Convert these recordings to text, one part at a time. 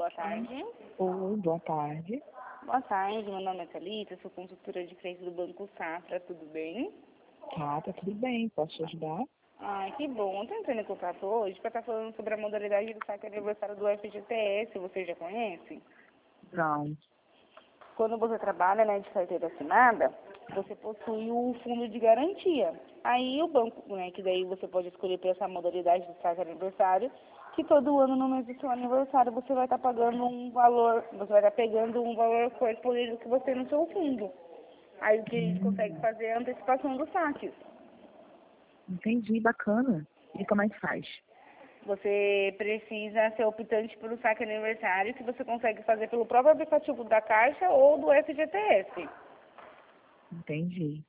boa tarde. Oi, boa tarde. Boa tarde, meu nome é Thalita, sou consultora de crédito do Banco Safra, tudo bem? Tá tudo bem, posso te ajudar? Ai, que bom. Eu tô entrando em contato hoje para estar falando sobre a modalidade do saque aniversário do FGTS, você já conhece? Não. Quando você trabalha, né, de carteira assinada, você possui o fundo de garantia. Aí o banco, né, que daí você pode escolher para essa modalidade do saque aniversário, que todo ano no mês do seu aniversário você vai estar pagando um valor, você vai estar pegando um valor correspondente ao que você tem no seu fundo. Aí o que a gente consegue fazer é a antecipação dos saques. Entendi, bacana. E como é que faz? Você precisa ser optante pelo saque aniversário, que você consegue fazer pelo próprio aplicativo da Caixa ou do FGTS. Entendi.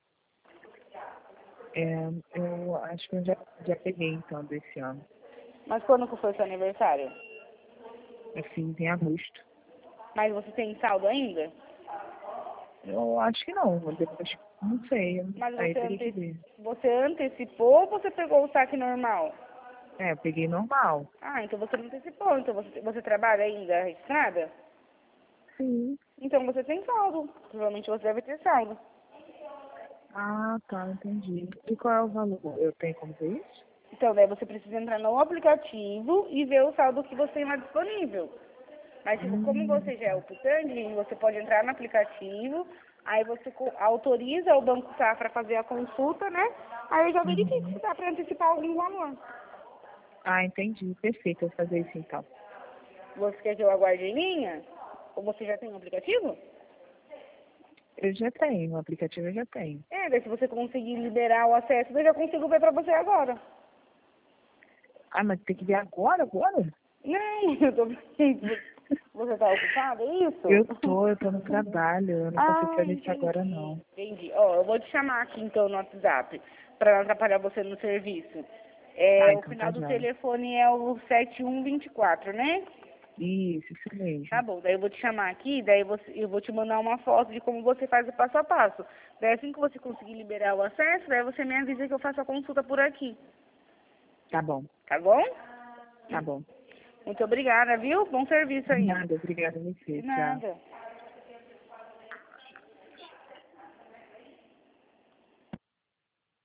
Eu acho que eu já peguei, então, desse ano. Mas quando que foi seu aniversário? Eu fiz em agosto. Mas você tem saldo ainda? Eu acho que não, depois, não sei. Mas Aí teria que ver. você antecipou ou você pegou o saque normal? Eu peguei normal. Ah, então você não antecipou. Então você trabalha ainda registrada? Sim. Então você tem saldo. Provavelmente você deve ter saldo. Ah, tá, entendi. E qual é o valor? Eu tenho como ver isso? Então daí você precisa entrar no aplicativo e ver o saldo que você tem lá disponível. Mas tipo, como você já é optante, você pode entrar no aplicativo, aí você autoriza o Banco Safra a fazer a consulta, né? Aí eu já verifico se dá para antecipar algum valor. Ah, entendi. Perfeito, eu vou fazer isso então. Você quer que eu aguarde em linha? Ou você já tem um aplicativo? Eu já tenho, o aplicativo eu já tenho. Daí se você conseguir liberar o acesso, eu já consigo ver pra você agora. Ah, mas tem que ver agora, agora? Não, eu tô vendo. Você tá ocupado, é isso? Eu tô no trabalho, eu não consigo fazer isso agora Entendi. não. Entendi. Ó, eu vou te chamar aqui então no WhatsApp, pra não atrapalhar você no serviço. Tá, O então tá final do jóia. telefone é o 7124, né? Isso Tá mesmo. bom, daí eu vou te chamar aqui, daí eu vou te mandar uma foto de como você faz o passo a passo. Daí assim que você conseguir liberar o acesso, daí você me avisa que eu faço a consulta por aqui. Tá bom, Tá bom? tá bom. Muito obrigada, viu? Bom serviço aí. Nada, obrigada a De você, tchau. nada.